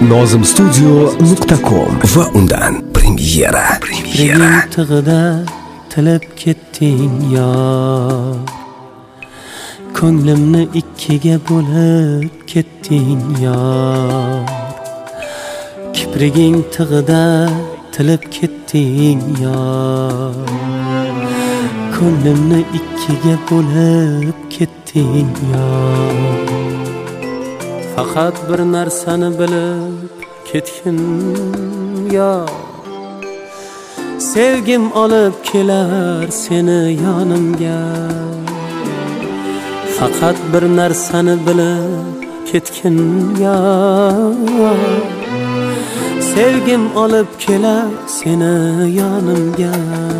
nozimstudio.com va undan premyera. Tig'ida tilib ketding yor, ko'nglimni ikkiga bo'lib ketding yor. Kipriging tig'ida tilib ketding yor, ko'nglimni ikkiga bo'lib ketding yor. Faqat bir narsani bilib ketgin yor, sevgim olib kelar seni yonimga. Faqat bir narsani bilib ketgin yor, sevgim olib kelar seni yonimga.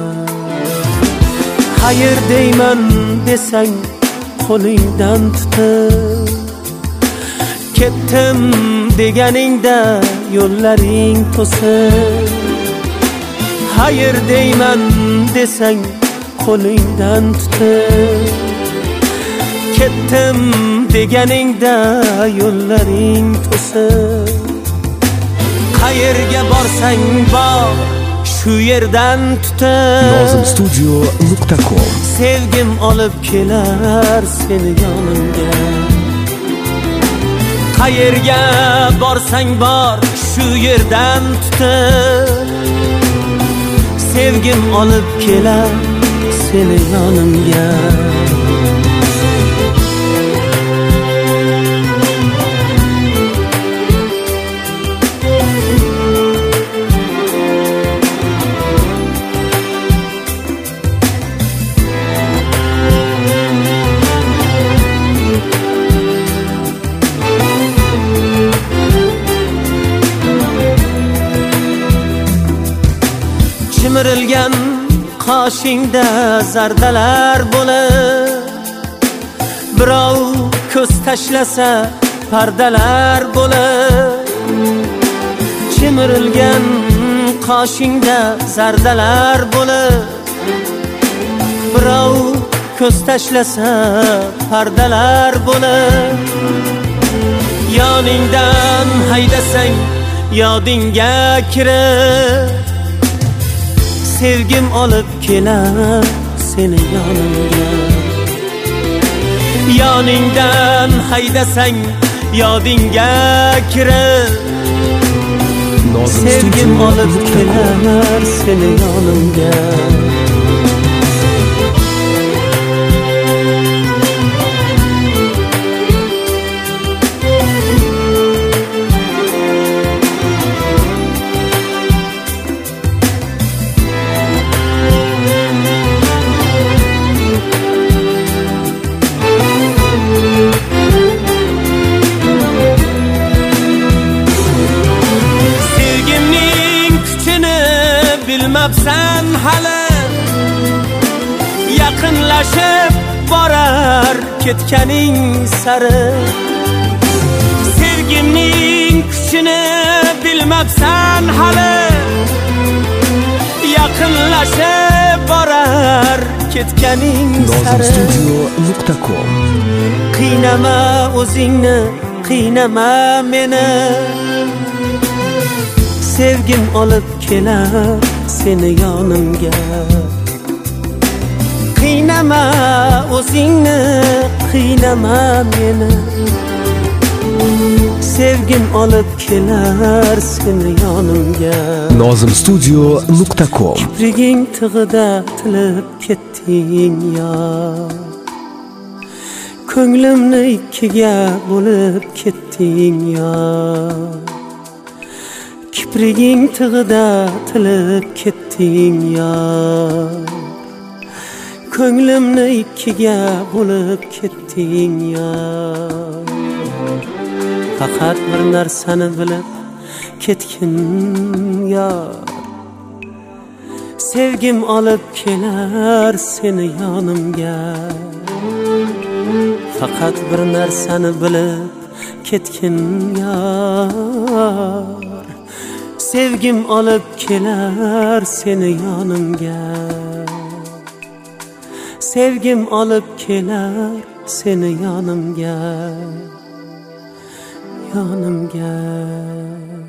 Hayır deyman desang qo'lingdan tutib, ketdim deganingda yo'llaring to'sib. Hayır deyman desang qo'lingdan tutib, ketdim deganingda yo'llaring to'sib. Qayerga borsang bor shu yerdan tutib, nozimstudio.com sevgim olib kelar seni yonimga. Qayerga borsang bor shu yerdan tutib, sevgim olib kelar seni yonimga. Chimirilgan qoshingda zardalar bo'lib, birov ko'z tashlasa pardalar bo'lib. Chimirilgan qoshingda zardalar bo'lib, birov ko'z tashlasa pardalar bo'lib. Yoningdan haydasang yodingga kirib, sevgim olib kelar seni yonimga. Yoningdan haydasang yodingga kirib, sevgim olib kelar seni yonimga. Bilmabsan hali, yaqinlashib borar ketganing sari. Sevgimning kuchini bilmabsan hali, yaqinlashib borar ketganing sari. nozimstudio.com Qiynama o'zingni, qiynama meni, sevgim olib kelar seni yonimga. Qiynama o'zingni, qiynama meni, sevgim olib kelar seni yonimga. nozimstudio.com Kipriging tig'ida tilib ketding yor, ko'nglimni ikkiga bo'lib ketding yor. Kipriging tig'ida tilib ketding yor, ko'nglimni ikkiga bo'lib ketding yor. Faqat bir narsani bilib ketgin yor, sevgim olib kelar seni yonimga. Faqat bir narsani bilib ketgin yor, sevgim olib kelar seni yonimga. Sevgim olib kelar seni yonimga. yonimga.